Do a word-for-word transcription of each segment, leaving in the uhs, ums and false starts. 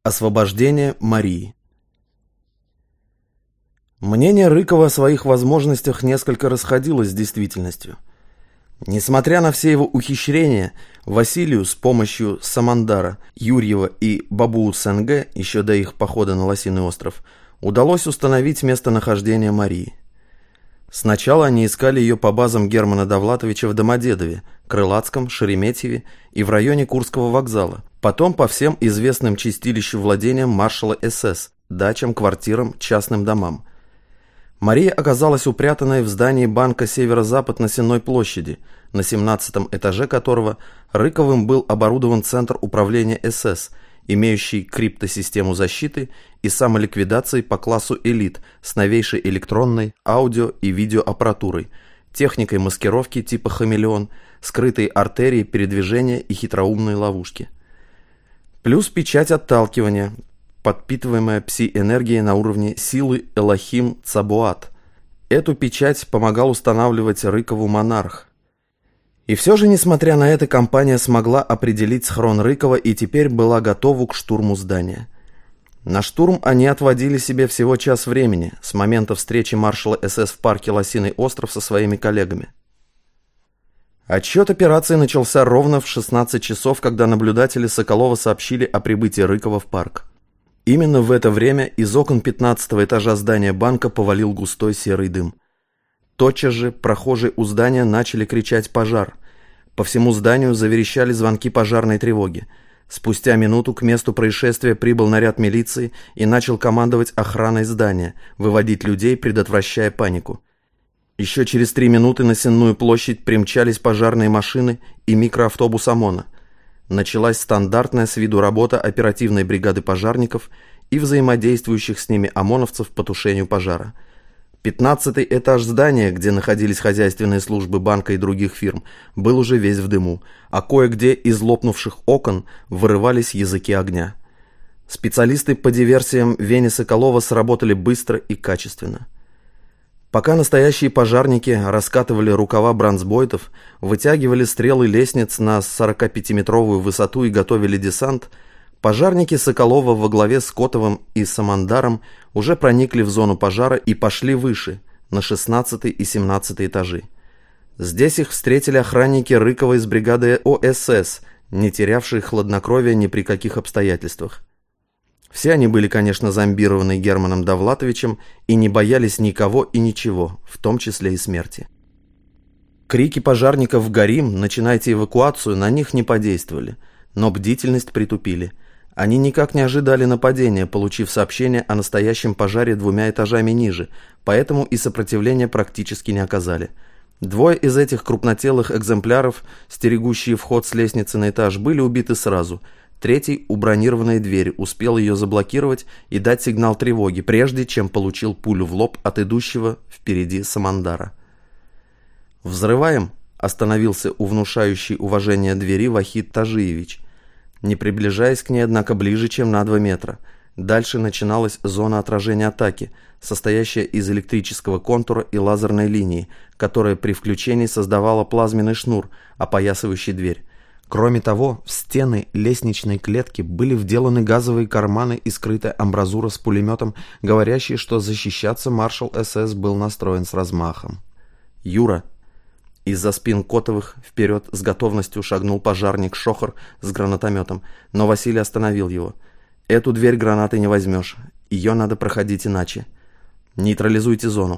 Освобождение Марии. Мнение Рыкова о своих возможностях несколько расходилось с действительностью. Несмотря на все его ухищрения, Василию с помощью Самандара, Юрьева и Бабуу-Сенге, еще до их похода на Лосиный остров, удалось установить местонахождение Марии. Сначала они искали ее по базам Германа Довлатовича в Домодедове, Крылатском, Шереметьеве и в районе Курского вокзала, потом по всем известным чистилищу владениям маршала эс эс, дачам, квартирам, частным домам. Мария оказалась упрятанной в здании банка «Северо-Запад» на Сенной площади, на семнадцатом этаже которого Рыковым был оборудован центр управления эс эс, имеющий криптосистему защиты и самоликвидации по классу «Элит» с новейшей электронной, аудио и видеоаппаратурой, техникой маскировки типа «Хамелеон», скрытой артерии передвижения и хитроумной ловушки. Плюс печать отталкивания, подпитываемая пси-энергией на уровне силы Элохим Цабоат. Эту печать помогал устанавливать Рыкову монарх. И все же, несмотря на это, компания смогла определить схрон Рыкова и теперь была готова к штурму здания. На штурм они отводили себе всего час времени с момента встречи маршала эс эс в парке Лосиный остров со своими коллегами. Отчет операции начался ровно в шестнадцать часов, когда наблюдатели Соколова сообщили о прибытии Рыкова в парк. Именно в это время из окон пятнадцатого этажа здания банка повалил густой серый дым. Тотчас же прохожие у здания начали кричать «пожар». По всему зданию заверещали звонки пожарной тревоги. Спустя минуту к месту происшествия прибыл наряд милиции и начал командовать охраной здания, выводить людей, предотвращая панику. Еще через три минуты на Сенную площадь примчались пожарные машины и микроавтобус ОМОНа. Началась стандартная с виду работа оперативной бригады пожарников и взаимодействующих с ними ОМОНовцев по тушению пожара. Пятнадцатый этаж здания, где находились хозяйственные службы банка и других фирм, был уже весь в дыму, а кое-где из лопнувших окон вырывались языки огня. Специалисты по диверсиям Вени Соколова сработали быстро и качественно. Пока настоящие пожарники раскатывали рукава бронзбойтов, вытягивали стрелы лестниц на сорокапятиметровую высоту и готовили десант, пожарники Соколова во главе с Котовым и Самандаром уже проникли в зону пожара и пошли выше, на шестнадцатый и семнадцатый этажи. Здесь их встретили охранники Рыкова из бригады о эс эс, не терявшие хладнокровия ни при каких обстоятельствах. Все они были, конечно, зомбированы Германом Довлатовичем и не боялись никого и ничего, в том числе и смерти. Крики пожарников «Горим! Начинайте эвакуацию!» на них не подействовали, но бдительность притупили. Они никак не ожидали нападения, получив сообщение о настоящем пожаре двумя этажами ниже, поэтому и сопротивления практически не оказали. Двое из этих крупнотелых экземпляров, стерегущие вход с лестницы на этаж, были убиты сразу. Третий у бронированной двери успел ее заблокировать и дать сигнал тревоги, прежде чем получил пулю в лоб от идущего впереди Самандара. «Взрываем?» – остановился у внушающей уважение двери Вахид Тажиевич, не приближаясь к ней, однако, ближе, чем на два метра. Дальше начиналась зона отражения атаки, состоящая из электрического контура и лазерной линии, которая при включении создавала плазменный шнур, опоясывающий дверь. Кроме того, в стены лестничной клетки были вделаны газовые карманы и скрытая амбразура с пулеметом, говорящие, что защищаться маршал эс эс был настроен с размахом. «Юра!» Из-за спин Котовых вперед с готовностью шагнул пожарник Шохор с гранатометом, но Василий остановил его. «Эту дверь гранатой не возьмешь, ее надо проходить иначе. Нейтрализуйте зону».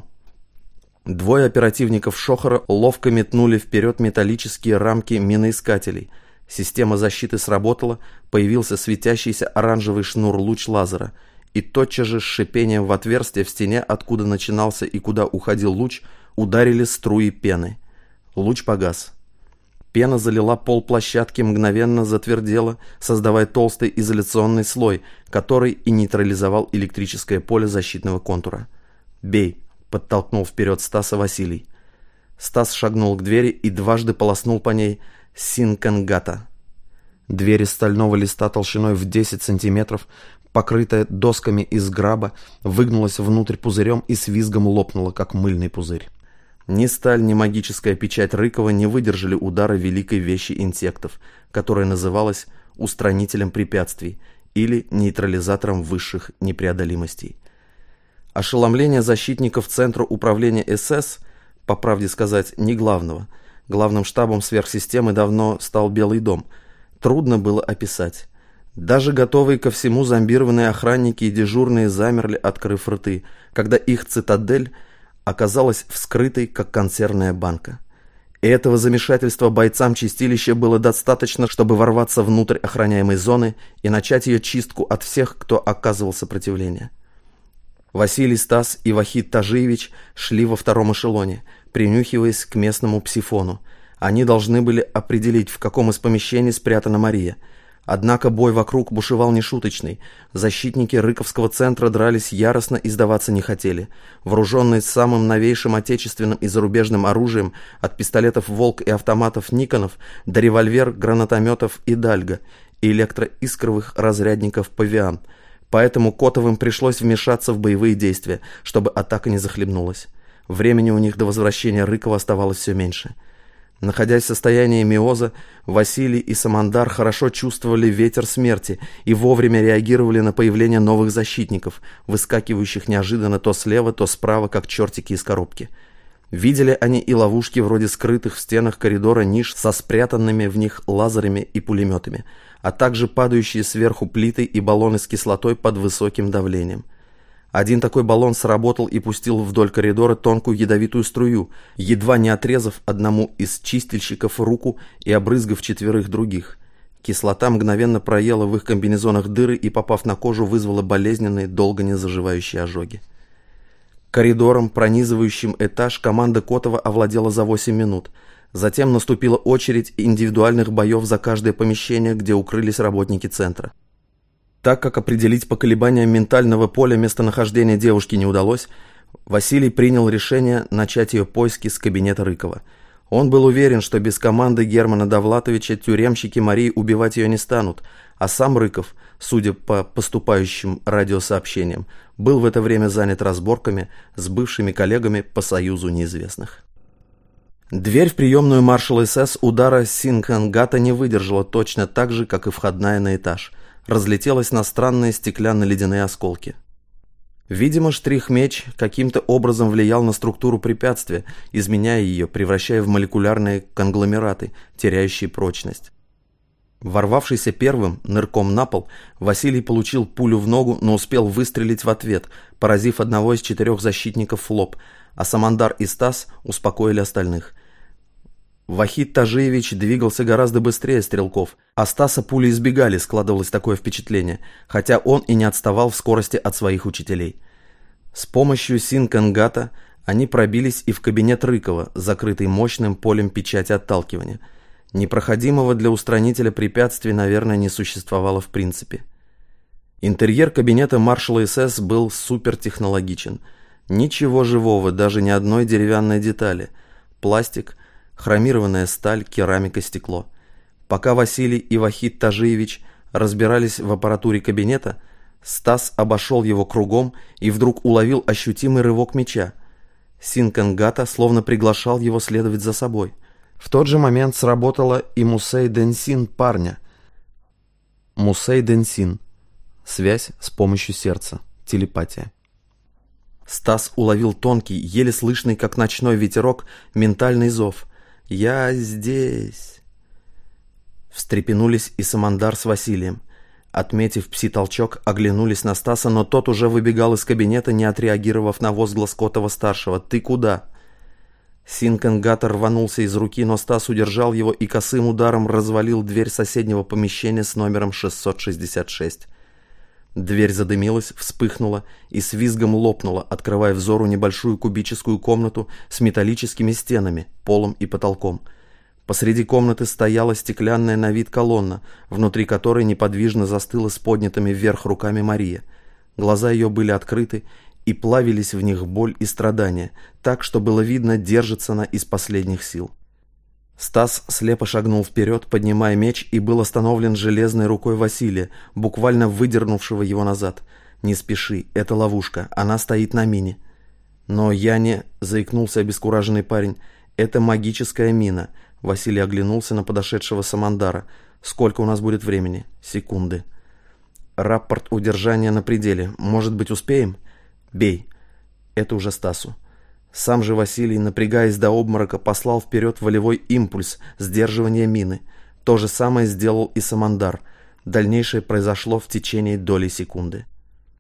Двое оперативников Шохора ловко метнули вперед металлические рамки миноискателей. Система защиты сработала, появился светящийся оранжевый шнур луч лазера, и тотчас же с шипением в отверстие в стене, откуда начинался и куда уходил луч, ударили струи пены. Луч погас. Пена залила пол площадки, мгновенно затвердела, создавая толстый изоляционный слой, который и нейтрализовал электрическое поле защитного контура. «Бей!» — подтолкнул вперед Стаса Василий. Стас шагнул к двери и дважды полоснул по ней синкангата. Дверь из стального листа толщиной в десять сантиметров, покрытая досками из граба, выгнулась внутрь пузырем и с визгом лопнула, как мыльный пузырь. Ни сталь, ни магическая печать Рыкова не выдержали удара великой вещи инсектов, которая называлась устранителем препятствий, или нейтрализатором высших непреодолимостей. Ошеломление защитников Центра управления СС, по правде сказать, не главного, главным штабом сверхсистемы давно стал Белый дом, трудно было описать. Даже готовые ко всему зомбированные охранники и дежурные замерли, открыв рты, когда их цитадель оказалась вскрытой, как консервная банка. И этого замешательства бойцам чистилища было достаточно, чтобы ворваться внутрь охраняемой зоны и начать ее чистку от всех, кто оказывал сопротивление. Василий, Стас и Вахид Тажиевич шли во втором эшелоне, принюхиваясь к местному псифону. Они должны были определить, в каком из помещений спрятана Мария. Однако бой вокруг бушевал нешуточный. Защитники Рыковского центра дрались яростно и сдаваться не хотели. Вооруженные самым новейшим отечественным и зарубежным оружием, от пистолетов «Волк» и автоматов «Никонов» до револьвер, гранатометов и «Дальга» и электроискровых разрядников «Павиан». Поэтому Котовым пришлось вмешаться в боевые действия, чтобы атака не захлебнулась. Времени у них до возвращения Рыкова оставалось все меньше. Находясь в состоянии миоза, Василий и Самандар хорошо чувствовали ветер смерти и вовремя реагировали на появление новых защитников, выскакивающих неожиданно то слева, то справа, как чертики из коробки. Видели они и ловушки вроде скрытых в стенах коридора ниш со спрятанными в них лазерами и пулеметами, а также падающие сверху плиты и баллоны с кислотой под высоким давлением. Один такой баллон сработал и пустил вдоль коридора тонкую ядовитую струю, едва не отрезав одному из чистильщиков руку и обрызгав четверых других. Кислота мгновенно проела в их комбинезонах дыры и, попав на кожу, вызвала болезненные, долго не заживающие ожоги. Коридором, пронизывающим этаж, команда Котова овладела за восемь минут. Затем наступила очередь индивидуальных боев за каждое помещение, где укрылись работники центра. Так как определить по колебаниям ментального поля местонахождение девушки не удалось, Василий принял решение начать ее поиски с кабинета Рыкова. Он был уверен, что без команды Германа Довлатовича тюремщики Марии убивать ее не станут, а сам Рыков, судя по поступающим радиосообщениям, был в это время занят разборками с бывшими коллегами по Союзу неизвестных. Дверь в приемную маршала СС удара Синкангата не выдержала точно так же, как и входная на этаж. Разлетелась на странные стеклянно-ледяные осколки. Видимо, штрих-меч каким-то образом влиял на структуру препятствия, изменяя ее, превращая в молекулярные конгломераты, теряющие прочность. Ворвавшийся первым, нырком на пол, Василий получил пулю в ногу, но успел выстрелить в ответ, поразив одного из четырех защитников в лоб, а Самандар и Стас успокоили остальных. Вахид Тажиевич двигался гораздо быстрее стрелков, а Стаса пули избегали, складывалось такое впечатление, хотя он и не отставал в скорости от своих учителей. С помощью Синкангата они пробились и в кабинет Рыкова, закрытый мощным полем печати отталкивания. Непроходимого для устранителя препятствий, наверное, не существовало в принципе. Интерьер кабинета маршала СС был супертехнологичен. Ничего живого, даже ни одной деревянной детали. Пластик, хромированная сталь, керамика, стекло. Пока Василий и Вахид Тажиевич разбирались в аппаратуре кабинета, Стас обошел его кругом и вдруг уловил ощутимый рывок меча. Синкангата словно приглашал его следовать за собой. В тот же момент сработала и Мусей Денсин парня. Мусей Денсин. Связь с помощью сердца. Телепатия. Стас уловил тонкий, еле слышный, как ночной ветерок, ментальный зов. «Я здесь!» Встрепенулись и Самандар с Василием. Отметив пси-толчок, оглянулись на Стаса, но тот уже выбегал из кабинета, не отреагировав на возглас Котова-старшего. «Ты куда?» Синкангата рванулся из руки, но Стас удержал его и косым ударом развалил дверь соседнего помещения с номером шестьсот шестьдесят шесть. Дверь задымилась, вспыхнула и с визгом лопнула, открывая взору небольшую кубическую комнату с металлическими стенами, полом и потолком. Посреди комнаты стояла стеклянная на вид колонна, внутри которой неподвижно застыла с поднятыми вверх руками Мария. Глаза ее были открыты, и плавились в них боль и страдания, так, что было видно, держится она из последних сил. Стас слепо шагнул вперед, поднимая меч, и был остановлен железной рукой Василия, буквально выдернувшего его назад. «Не спеши, это ловушка, она стоит на мине». «Но я не...» — заикнулся обескураженный парень. «Это магическая мина». Василий оглянулся на подошедшего Самандара. «Сколько у нас будет времени?» «Секунды». Рапорт удержания на пределе. Может быть, успеем? Бей. Это уже Стасу. Сам же Василий, напрягаясь до обморока, послал вперед волевой импульс сдерживания мины. То же самое сделал и Самандар. Дальнейшее произошло в течение доли секунды.